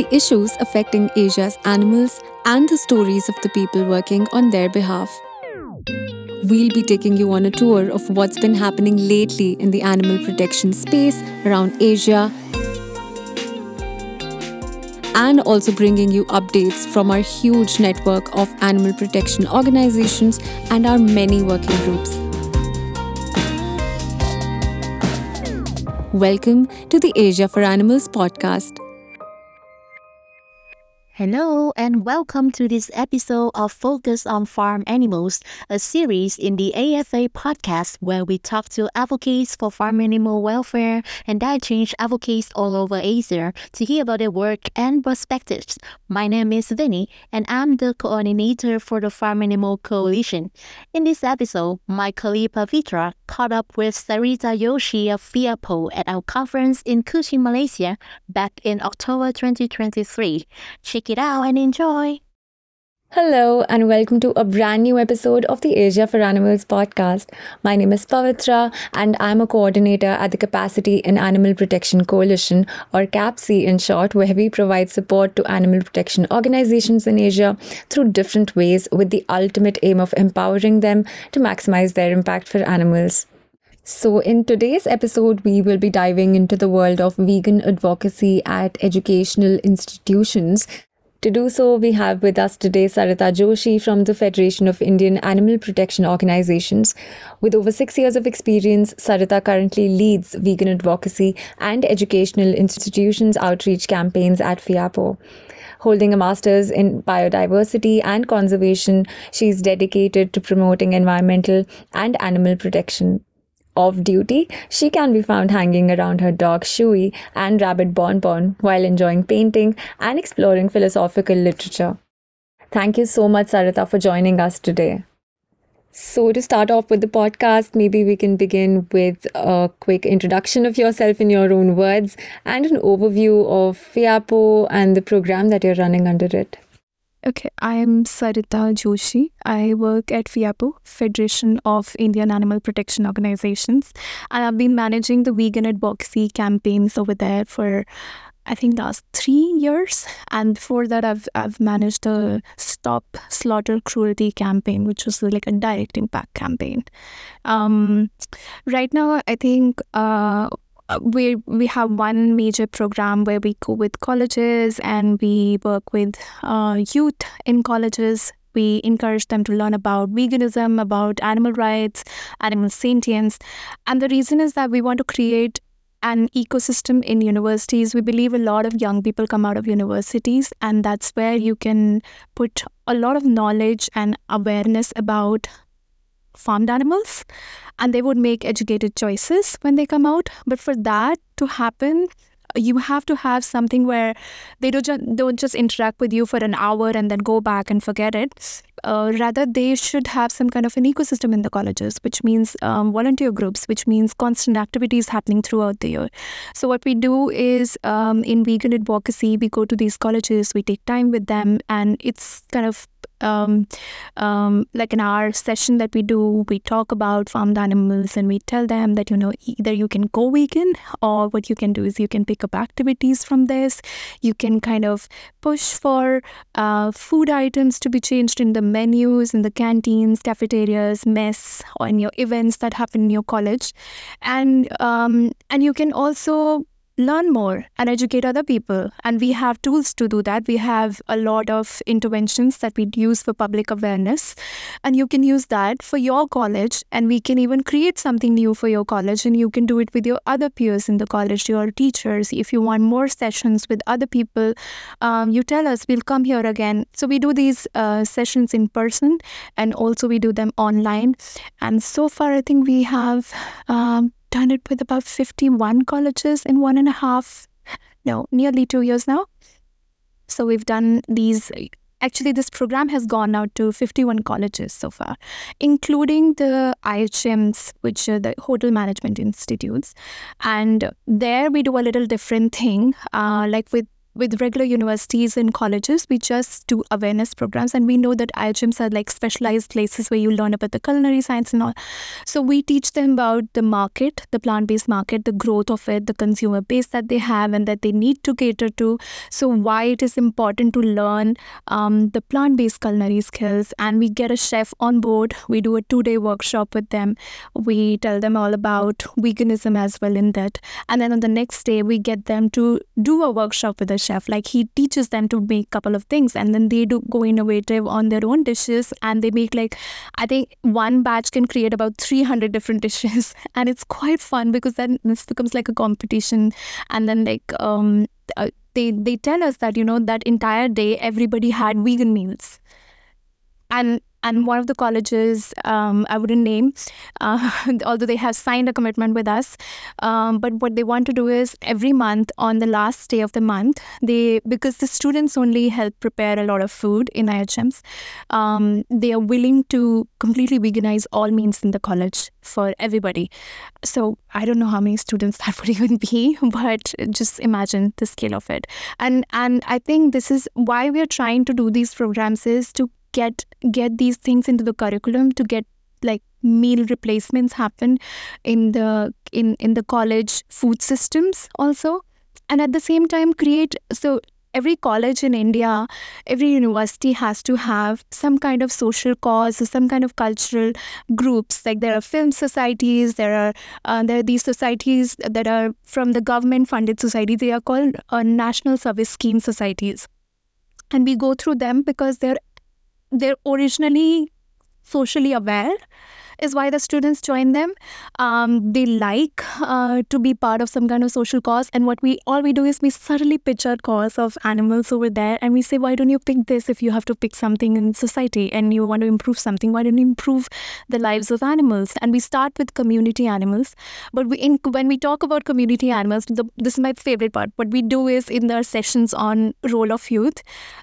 the issues affecting Asia's animals, and the stories of the people working on their behalf. We'll be taking you on a tour of what's been happening lately in the animal protection space around Asia and also bringing you updates from our huge network of animal protection organizations and our many working groups. Welcome to the Asia for Animals podcast. Hello and welcome to this episode of Focus on Farm Animals, a series in the AFA podcast where we talk to advocates for farm animal welfare and diet change advocates all over Asia to hear about their work and perspectives. My name is Vinny and I'm the coordinator for the Farm Animal Coalition. In this episode, my colleague Pavitra caught up with Sarita Joshi of FIAPO at our conference in Kuching, Malaysia back in October 2023. Check it out and enjoy. Hello and welcome to a brand new episode of the Asia for Animals podcast. My name is Pavitra and I'm a coordinator at the Capacity in Animal Protection Coalition, or CAPC in short, where we provide support to animal protection organizations in Asia through different ways with the ultimate aim of empowering them to maximize their impact for animals. So in today's episode, we will be diving into the world of vegan advocacy at educational institutions. To do so, we have with us today Sarita Joshi from the Federation of Indian Animal Protection Organizations. With over 6 years of experience, Sarita currently leads vegan advocacy and educational institutions outreach campaigns at FIAPO. Holding a master's in biodiversity and conservation, she is dedicated to promoting environmental and animal protection. Off duty, she can be found hanging around her dog Shui and rabbit Bonbon while enjoying painting and exploring philosophical literature. Thank you so much, Sarita, for joining us today. So to start off with the podcast, maybe we can begin with a quick introduction of yourself in your own words and an overview of FIAPO and the program that you're running under it. Okay, I am Sarita Joshi. I work at FIAPO, Federation of Indian Animal Protection Organizations, and I've been managing the vegan advocacy campaigns over there for, I think, last 3 years. And before that, I've managed the Stop Slaughter Cruelty campaign, which was like a direct impact campaign. Right now, I think we have one major program where we go with colleges and we work with youth in colleges. We encourage them to learn about veganism, about animal rights, animal sentience. And the reason is that we want to create an ecosystem in universities. We believe a lot of young people come out of universities, and that's where you can put a lot of knowledge and awareness about farmed animals, and they would make educated choices when they come out. But for that to happen, you have to have something where they don't just interact with you for an hour and then go back and forget it. Rather, they should have some kind of an ecosystem in the colleges, which means volunteer groups, which means constant activities happening throughout the year. So what we do is in vegan advocacy, we go to these colleges, we take time with them, and it's kind of like in our session that we do, we talk about farmed animals and we tell them that, either you can go vegan, or what you can do is you can pick up activities from this. You can kind of push for food items to be changed in the menus, in the canteens, cafeterias, mess, or in your events that happen in your college. And you can also learn more and educate other people. And we have tools to do that. We have a lot of interventions that we use for public awareness. And you can use that for your college. And we can even create something new for your college. And you can do it with your other peers in the college, your teachers. If you want more sessions with other people, you tell us, we'll come here again. So we do these sessions in person, and also we do them online. And so far, I think we have done it with about 51 colleges in nearly 2 years now. So we've done these. Actually, this program has gone out to 51 colleges so far, including the IHMs, which are the Hotel Management Institutes. And there we do a little different thing. Like with with regular universities and colleges, we just do awareness programs, and we know that IHMs are like specialized places where you learn about the culinary science and all. So we teach them about the market, the plant-based market, the growth of it, the consumer base that they have and that they need to cater to. So why it is important to learn the plant-based culinary skills. And we get a chef on board. We do a 2-day workshop with them. We tell them all about veganism as well in that. And then on the next day, we get them to do a workshop with a chef. Like he teaches them to make a couple of things, and then they do go innovative on their own dishes, and they make like, I think one batch can create about 300 different dishes. And it's quite fun because then this becomes like a competition. And then like they tell us that, that entire day everybody had vegan meals. And one of the colleges, I wouldn't name, although they have signed a commitment with us, but what they want to do is every month on the last day of the month, because the students only help prepare a lot of food in IHMs, they are willing to completely veganize all meals in the college for everybody. So I don't know how many students that would even be, but just imagine the scale of it. And I think this is why we are trying to do these programs, is to get these things into the curriculum, to get like meal replacements happen in the college food systems also, and at the same time so every college in India, every university has to have some kind of social cause or some kind of cultural groups. Like there are film societies, there are these societies that are from the government funded societies. They are called national service scheme societies, and we go through them because they're originally socially aware, is why the students join them. They like to be part of some kind of social cause, and all we do is we suddenly pitch our cause of animals over there, and we say, why don't you pick this? If you have to pick something in society and you want to improve something, why don't you improve the lives of animals? And we start with community animals. But when we talk about community animals, this is my favorite part. What we do is in their sessions on role of youth,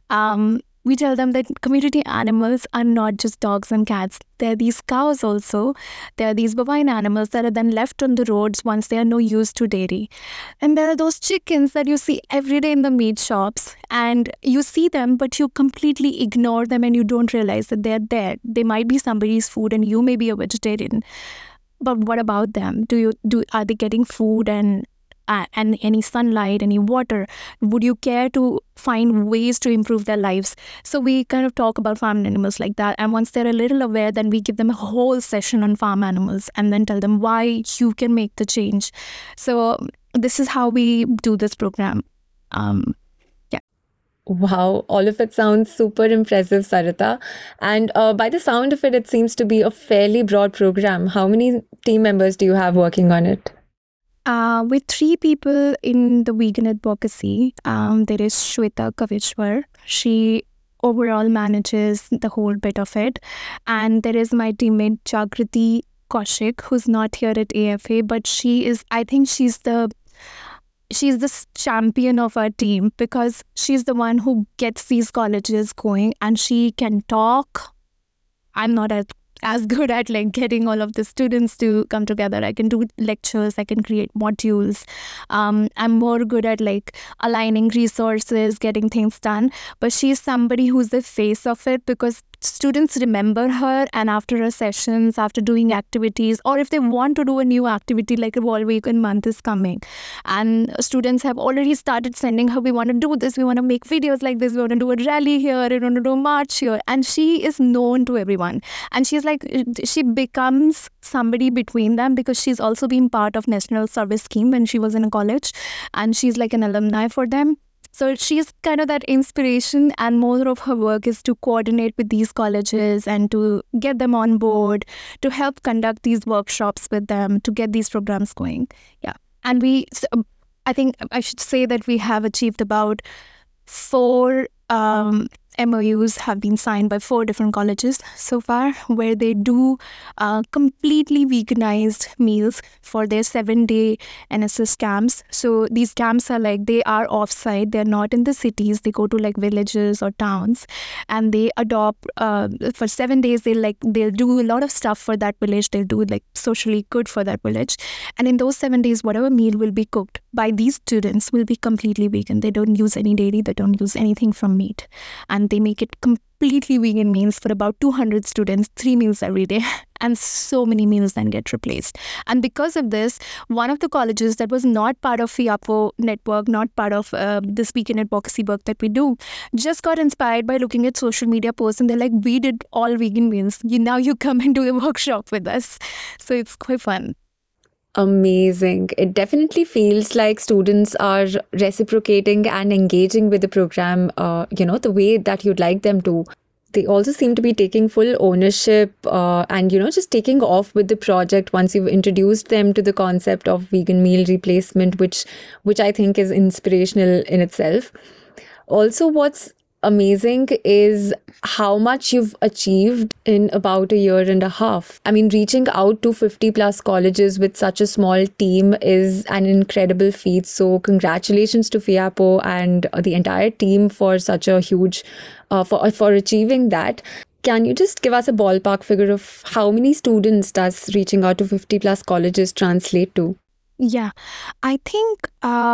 we tell them that community animals are not just dogs and cats. There are these cows also. There are these bovine animals that are then left on the roads once they are no use to dairy. And there are those chickens that you see every day in the meat shops. And you see them, but you completely ignore them and you don't realize that they're there. They might be somebody's food and you may be a vegetarian. But what about them? Are they getting food and any sunlight, any water? Would you care to find ways to improve their lives? So we kind of talk about farm animals like that. And once they're a little aware, then we give them a whole session on farm animals and then tell them why you can make the change. So this is how we do this program. Wow, all of it sounds super impressive, Sarita. And by the sound of it, it seems to be a fairly broad program. How many team members do you have working on it? With 3 people in the vegan advocacy, there is Shweta Kavishwar. She overall manages the whole bit of it. And there is my teammate Jagriti Kaushik, who's not here at AFA, but I think she's the champion of our team, because she's the one who gets these colleges going, and she can talk. I'm not as good at like getting all of the students to come together. I can do lectures, I can create modules. I'm more good at like aligning resources, getting things done. But she's somebody who's the face of it, because students remember her, and after her sessions, after doing activities, or if they want to do a new activity like a World Vegan Month is coming, and students have already started sending her, we want to do this, we want to make videos like this, we want to do a rally here, we want to do a march here. And she is known to everyone, and she becomes somebody between them, because she's also been part of National Service Scheme when she was in a college, and she's like an alumni for them. So she's kind of that inspiration, and more of her work is to coordinate with these colleges and to get them on board, to help conduct these workshops with them, to get these programs going. Yeah. And I think I should say that we have achieved about 4 MOUs have been signed by 4 different colleges so far, where they do completely veganized meals for their 7-day NSS camps. So these camps are like, they are off-site, they're not in the cities, they go to like villages or towns, and they adopt for 7 days. They'll do a lot of stuff for that village. They'll do like socially good for that village, and in those 7 days, whatever meal will be cooked by these students will be completely vegan. They don't use any dairy, they don't use anything from meat, and they make it completely vegan meals for about 200 students, 3 meals every day, and so many meals then get replaced. And because of this, one of the colleges that was not part of FIAPO network, not part of this Weekend Advocacy work that we do, just got inspired by looking at social media posts, and they're like, we did all vegan meals. Now you come and do a workshop with us. So it's quite fun. Amazing. It definitely feels like students are reciprocating and engaging with the program, the way that you'd like them to. They also seem to be taking full ownership and, just taking off with the project once you've introduced them to the concept of vegan meal replacement, which I think is inspirational in itself. Also, what's amazing is how much you've achieved in about a year and a half. I mean, reaching out to 50 plus colleges with such a small team is an incredible feat. So congratulations to FIAPO and the entire team for such a huge, for achieving that. Can you just give us a ballpark figure of how many students does reaching out to 50 plus colleges translate to? Yeah, I think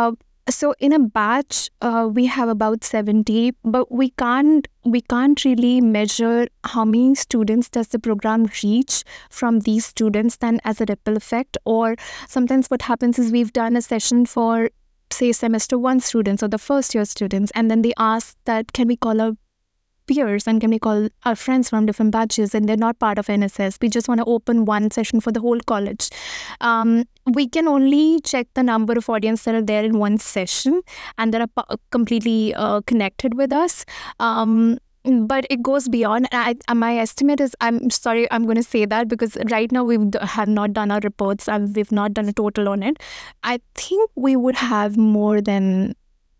so in a batch we have about 70, but we can't really measure how many students does the program reach from these students then as a ripple effect. Or sometimes what happens is we've done a session for, say, semester 1 students or the first year students, and then they ask that, can we call our peers and can we call our friends from different batches, and they're not part of NSS. We just want to open one session for the whole college. We can only check the number of audience that are there in one session and that are completely connected with us. But it goes beyond. My estimate is, I'm sorry, I'm going to say that because right now we have not done our reports and we've not done a total on it. I think we would have more than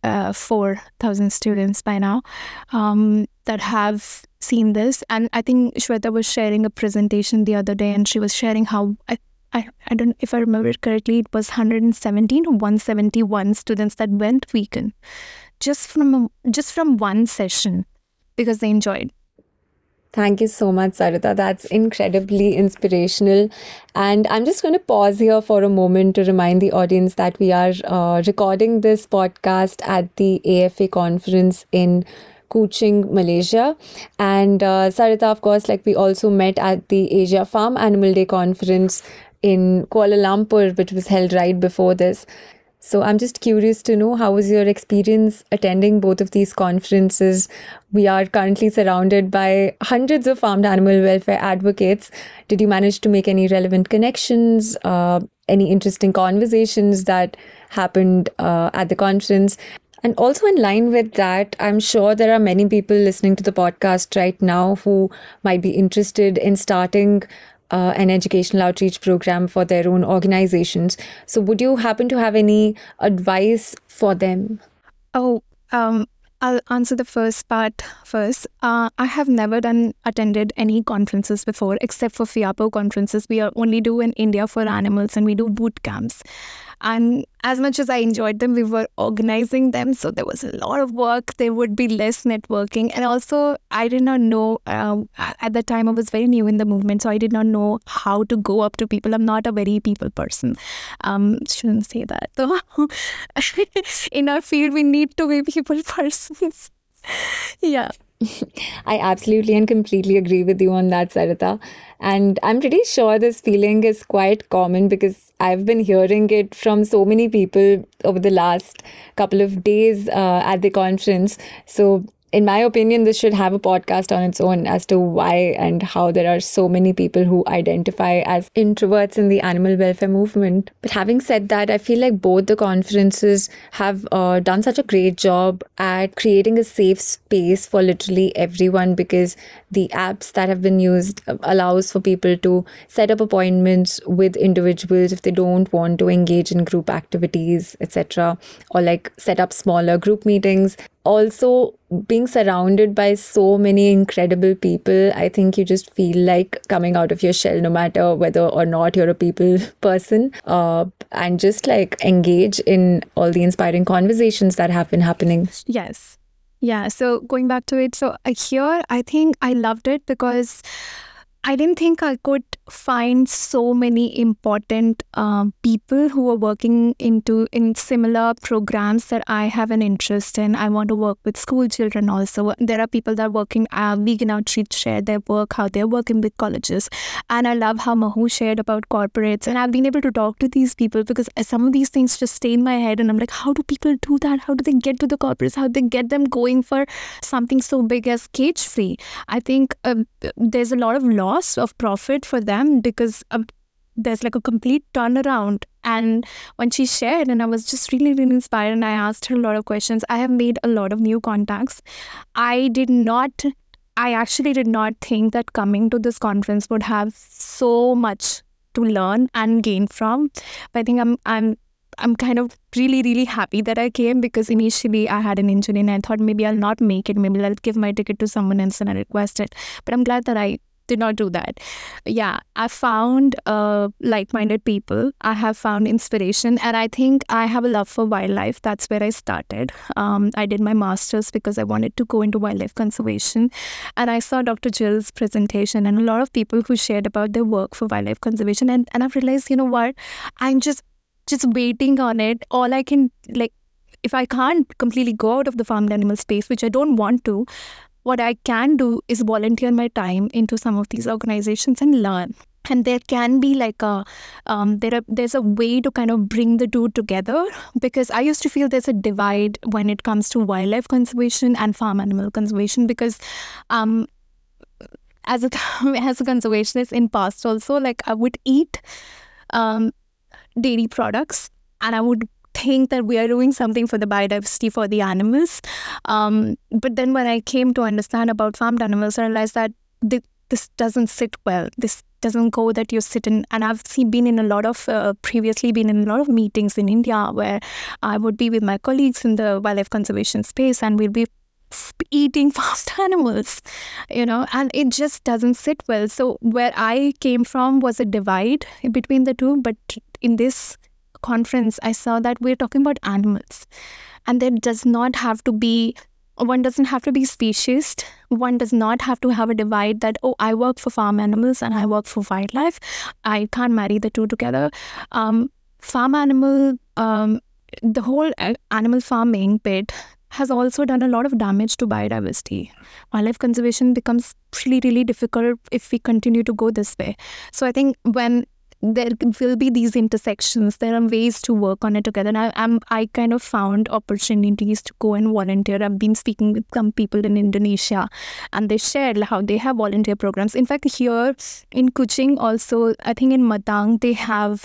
4,000 students by now that have seen this. And I think Shweta was sharing a presentation the other day, and she was sharing how I don't, if I remember it correctly, it was 117 or 171 students that went vegan just from one session because they enjoyed. Thank you so much, Sarita. That's incredibly inspirational. And I'm just going to pause here for a moment to remind the audience that we are recording this podcast at the AFA conference in Kuching, Malaysia. And Sarita, of course, we also met at the Asia Farm Animal Day conference in Kuala Lumpur, which was held right before this. So I'm just curious to know, how was your experience attending both of these conferences? We are currently surrounded by hundreds of farmed animal welfare advocates. Did you manage to make any relevant connections, any interesting conversations that happened at the conference? And also in line with that, I'm sure there are many people listening to the podcast right now who might be interested in starting an educational outreach program for their own organizations. So would you happen to have any advice for them? I'll answer the first part first. I have never attended any conferences before except for FIAPO conferences. We only do in India for animals, and we do boot camps. And as much as I enjoyed them, we were organizing them. So there was a lot of work. There would be less networking. And also, I did not know, at the time I was very new in the movement. So I did not know how to go up to people. I'm not a very people person. Shouldn't say that. So in our field, we need to be people persons. Yeah. I absolutely and completely agree with you on that, Sarita. And I'm pretty sure this feeling is quite common because I've been hearing it from so many people over the last couple of days at the conference. So in my opinion, this should have a podcast on its own as to why and how there are so many people who identify as introverts in the animal welfare movement. But having said that, I feel like both the conferences have done such a great job at creating a safe space for literally everyone, because the apps that have been used allows for people to set up appointments with individuals if they don't want to engage in group activities, etc., or set up smaller group meetings. Also, being surrounded by so many incredible people, I think you just feel like coming out of your shell, no matter whether or not you're a people person, and just like engage in all the inspiring conversations that have been happening. Yes. Yeah. So going back to it, so here I think I loved it because I didn't think I could find so many important people who are working in similar programs that I have an interest in. I want to work with school children also. There are people that are working Vegan Outreach, share their work, how they're working with colleges. And I love how Mahu shared about corporates. And I've been able to talk to these people because some of these things just stay in my head. And I'm like, how do people do that? How do they get to the corporates? How do they get them going for something so big as cage free? I think there's a lot of loss of profit for them because there's like a complete turnaround. And when she shared, and I was just really, really inspired, and I asked her a lot of questions. I have made a lot of new contacts. I actually did not think that coming to this conference would have so much to learn and gain from. But I think I'm kind of really, really happy that I came, because initially I had an injury and I thought maybe I'll not make it. Maybe I'll give my ticket to someone else and I request it. But I'm glad that I did not do that. Yeah, I found like-minded people. I have found inspiration, and I think I have a love for wildlife. That's where I started. I did my master's because I wanted to go into wildlife conservation, and I saw Dr. Jill's presentation and a lot of people who shared about their work for wildlife conservation, and I've realized, you know what, I'm just waiting on it. All I can, like, if I can't completely go out of the farmed animal space, which I don't want to, what I can do is volunteer my time into some of these organizations and learn. And there can be like there's a way to kind of bring the two together, because I used to feel there's a divide when it comes to wildlife conservation and farm animal conservation, because as a conservationist in past also, like I would eat dairy products and I would think that we are doing something for the biodiversity, for the animals. But then when I came to understand about farmed animals, I realized that this doesn't sit well. This doesn't go that you sit in. And I've previously been in a lot of meetings in India where I would be with my colleagues in the wildlife conservation space and we'll be eating farmed animals, and it just doesn't sit well. So where I came from was a divide between the two. But in this conference, I saw that we're talking about animals, and one doesn't have to be speciesist. One does not have to have a divide that, oh, I work for farm animals and I work for wildlife. I can't marry the two together. Farm animal, the whole animal farming bit has also done a lot of damage to biodiversity. Wildlife conservation becomes really, really difficult if we continue to go this way. So I think when there will be these intersections, there are ways to work on it together. And I kind of found opportunities to go and volunteer. I've been speaking with some people in Indonesia, and they shared how they have volunteer programs. In fact, here in Kuching also, I think in Matang, they have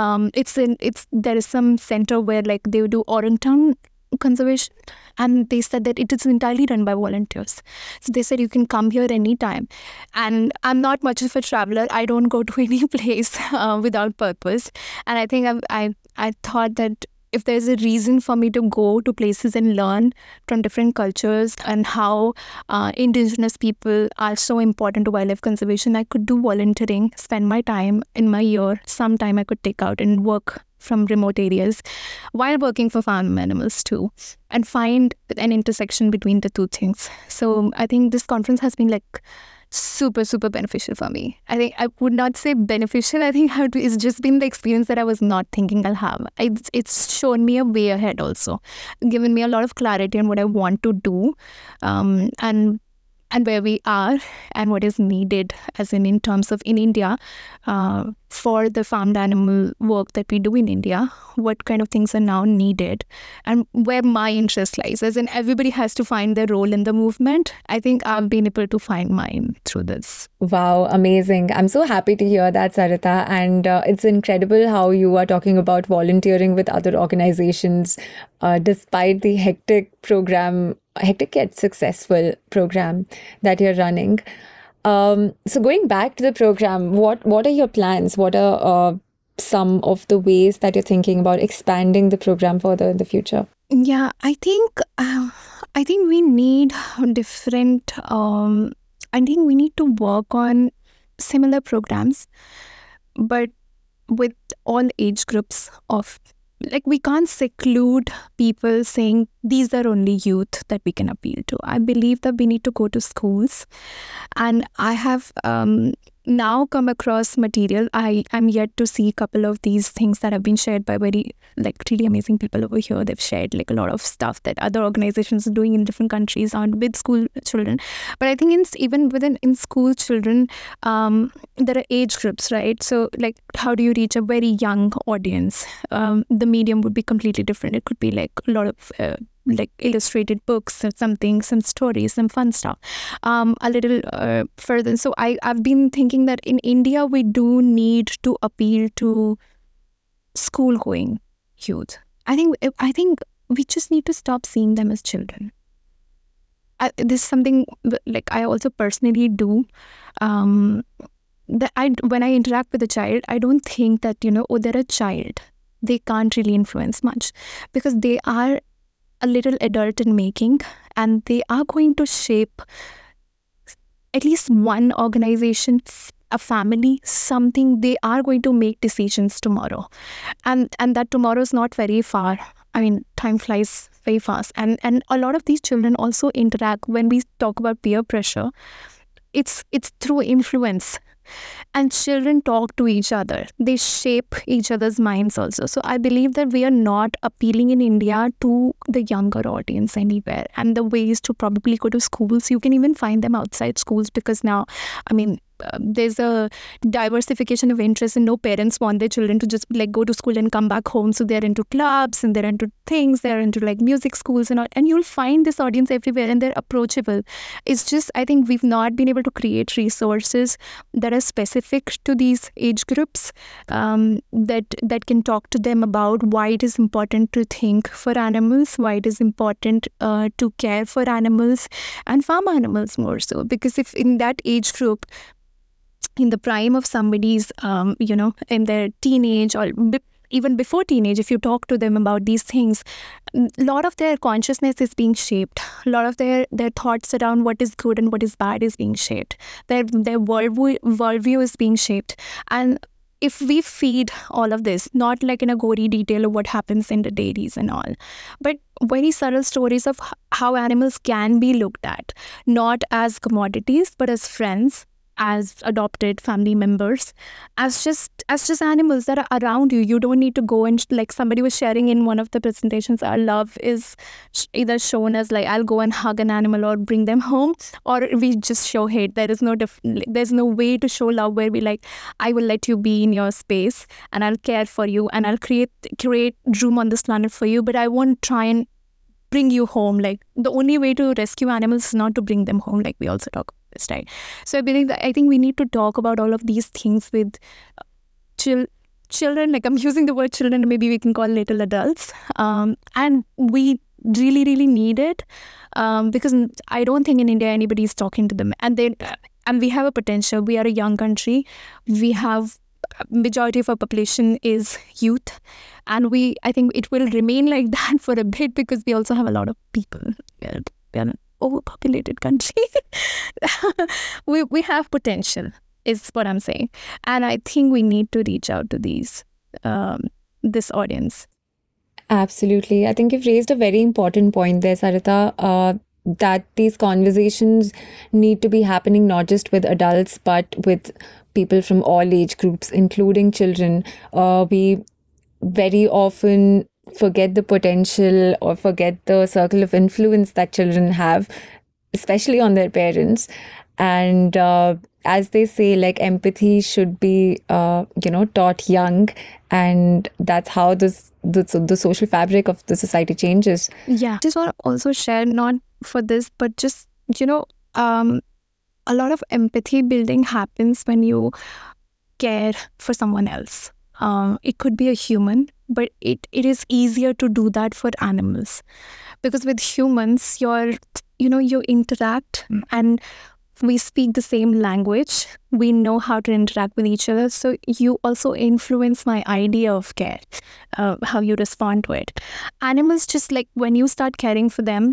there is some center where like they do orangutan conservation, and they said that it is entirely run by volunteers. So they said you can come here anytime. And I'm not much of a traveler. I don't go to any place without purpose. And I think I thought that if there's a reason for me to go to places and learn from different cultures and how indigenous people are so important to wildlife conservation, I could do volunteering, spend my time in my year. Some time I could take out and work from remote areas while working for farm animals too, and find an intersection between the two things. So I think this conference has been like super, super beneficial for me. I think I would not say beneficial. I think it's just been the experience that I was not thinking I'll have. It's shown me a way ahead also, given me a lot of clarity on what I want to do, and where we are and what is needed, as in terms of in India, for the farmed animal work that we do in India, what kind of things are now needed and where my interest lies. As in, everybody has to find their role in the movement. I think I've been able to find mine through this. Wow, amazing. I'm so happy to hear that, Sarita. And it's incredible how you are talking about volunteering with other organizations despite the hectic yet successful program that you're running. So going back to the program, what are your plans? What are some of the ways that you're thinking about expanding the program further in the future? Yeah, I think I think we need different, I think we need to work on similar programs, but with all age groups of, like, we can't seclude people saying these are only youth that we can appeal to. I believe that we need to go to schools, and I have now come across material. I'm yet to see a couple of these things that have been shared by very, like, really amazing people over here. They've shared like a lot of stuff that other organizations are doing in different countries on with school children. But I think even in school children, there are age groups, right? So, like, how do you reach a very young audience? The medium would be completely different. It could be like a lot of like illustrated books or something, some stories, some fun stuff. A little further. So I've been thinking that in India, we do need to appeal to school going youth. I think we just need to stop seeing them as children. This is something like I also personally do. That when I interact with a child, I don't think that, oh, they're a child. They can't really influence much, because they are a little adult in making, and they are going to shape at least one organization, a family, something. They are going to make decisions tomorrow, and that tomorrow is not very far. I mean, time flies very fast, and a lot of these children also interact. When we talk about peer pressure, it's through influence. And children talk to each other. They shape each other's minds also. So I believe that we are not appealing in India to the younger audience anywhere. And the ways to probably go to schools, you can even find them outside schools, because now, I mean, there's a diversification of interest, and no parents want their children to just like go to school and come back home. So they're into clubs, and they're into things, they're into like music schools and all, and you'll find this audience everywhere, and they're approachable. It's just, I think we've not been able to create resources that are specific to these age groups, that can talk to them about why it is important to think for animals, why it is important to care for animals and farm animals more so. Because if in that age group, in the prime of somebody's, in their teenage or even before teenage, if you talk to them about these things, a lot of their consciousness is being shaped. A lot of their thoughts around what is good and what is bad is being shaped. Their worldview is being shaped. And if we feed all of this, not like in a gory detail of what happens in the dairies and all, but very subtle stories of how animals can be looked at, not as commodities, but as friends, as adopted family members, as just animals that are around you. You don't need to go and, like somebody was sharing in one of the presentations, our love is either shown as like, I'll go and hug an animal or bring them home, or we just show hate. There's no way to show love where we like, I will let you be in your space and I'll care for you and I'll create room on this planet for you, but I won't try and bring you home. Like, the only way to rescue animals is not to bring them home, like we also talk about this, right? So I think we need to talk about all of these things with children. Like, I'm using the word children, maybe we can call little adults, and we really, really need it, because I don't think in India anybody is talking to them, and we have a potential. We are a young country. We have majority of our population is youth, and I think it will remain like that for a bit, because we also have a lot of people. We are an overpopulated country. we have potential, is what I'm saying, and I think we need to reach out to this audience. Absolutely. I think you've raised a very important point there, Sarita, that these conversations need to be happening not just with adults, but with people from all age groups, including children. We very often forget the potential or forget the circle of influence that children have, especially on their parents. And as they say, like, empathy should be, taught young, and that's how the social fabric of the society changes. Yeah, just want to also share, not for this, but just, a lot of empathy building happens when you care for someone else. It could be a human, but it is easier to do that for animals, because with humans, you interact and we speak the same language. We know how to interact with each other. So you also influence my idea of care, how you respond to it. Animals, just like when you start caring for them,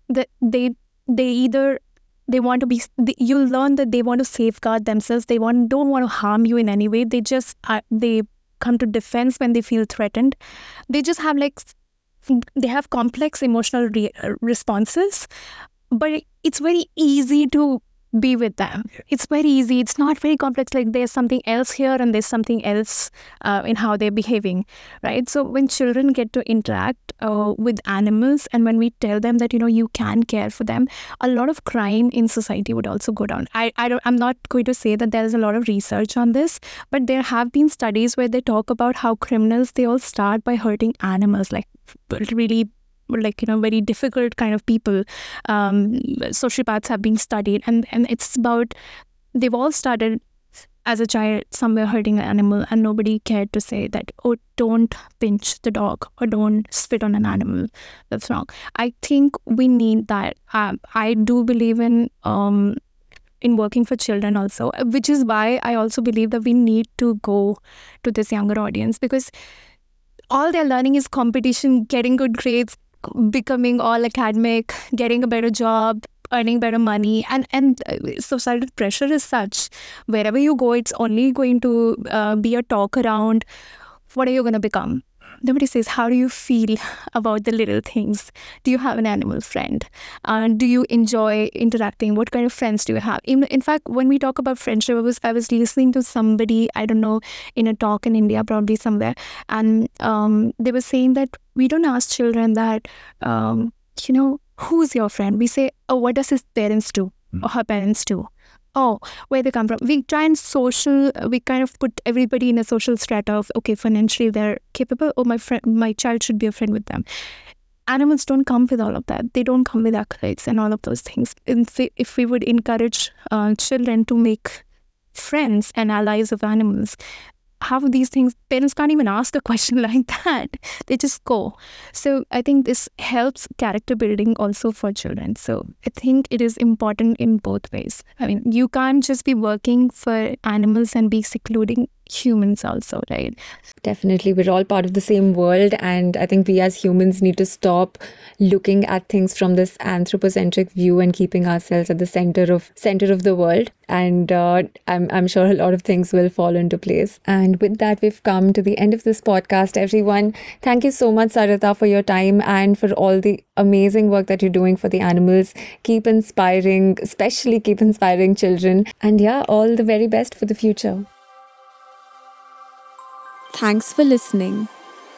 they either they want to be you'll learn that they want to safeguard themselves. Don't want to harm you in any way. They just they come to defense when they feel threatened. They just have they have complex emotional responses, but it's very easy to be with them. It's very easy. It's not very complex. Like there's something else here and there's something else in how they're behaving, right? So when children get to interact with animals, and when we tell them that, you can care for them, a lot of crime in society would also go down. I'm not going to say that there is a lot of research on this, but there have been studies where they talk about how criminals, they all start by hurting animals, like really very difficult kind of people. Sociopaths have been studied, and it's about, they've all started as a child somewhere hurting an animal, and nobody cared to say that, oh, don't pinch the dog or don't spit on an animal. That's wrong. I think we need that. I do believe in working for children also, which is why I also believe that we need to go to this younger audience, because all they're learning is competition, getting good grades, becoming all academic, getting a better job, earning better money, and societal pressure is such, wherever you go, it's only going to be a talk around what are you going to become. Nobody says, how do you feel about the little things? Do you have an animal friend? Do you enjoy interacting? What kind of friends do you have? In fact, when we talk about friendship, I was listening to somebody, I don't know, in a talk in India, probably somewhere, and they were saying that we don't ask children that, who's your friend? We say, oh, what does his parents do or her parents do? Oh, where they come from. We try and we kind of put everybody in a social strata of, okay, financially they're capable, or my child should be a friend with them. Animals don't come with all of that. They don't come with accolades and all of those things. If we would encourage children to make friends and allies of animals, half of these things, parents can't even ask a question like that. They just go. So I think this helps character building also for children. So I think it is important in both ways. I mean, you can't just be working for animals and be secluding humans also, right? Definitely. We're all part of the same world, and I think we as humans need to stop looking at things from this anthropocentric view and keeping ourselves at the center of the world. And I'm sure a lot of things will fall into place. And with that, we've come to the end of this podcast, everyone. Thank you so much, Sarita, for your time and for all the amazing work that you're doing for the animals. Keep inspiring, especially keep inspiring children. And yeah, all the very best for the future. Thanks for listening.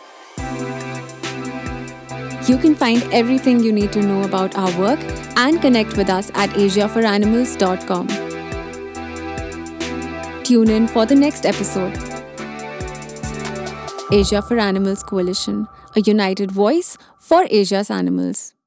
You can find everything you need to know about our work and connect with us at asiaforanimals.com. Tune in for the next episode. Asia for Animals Coalition, a united voice for Asia's animals.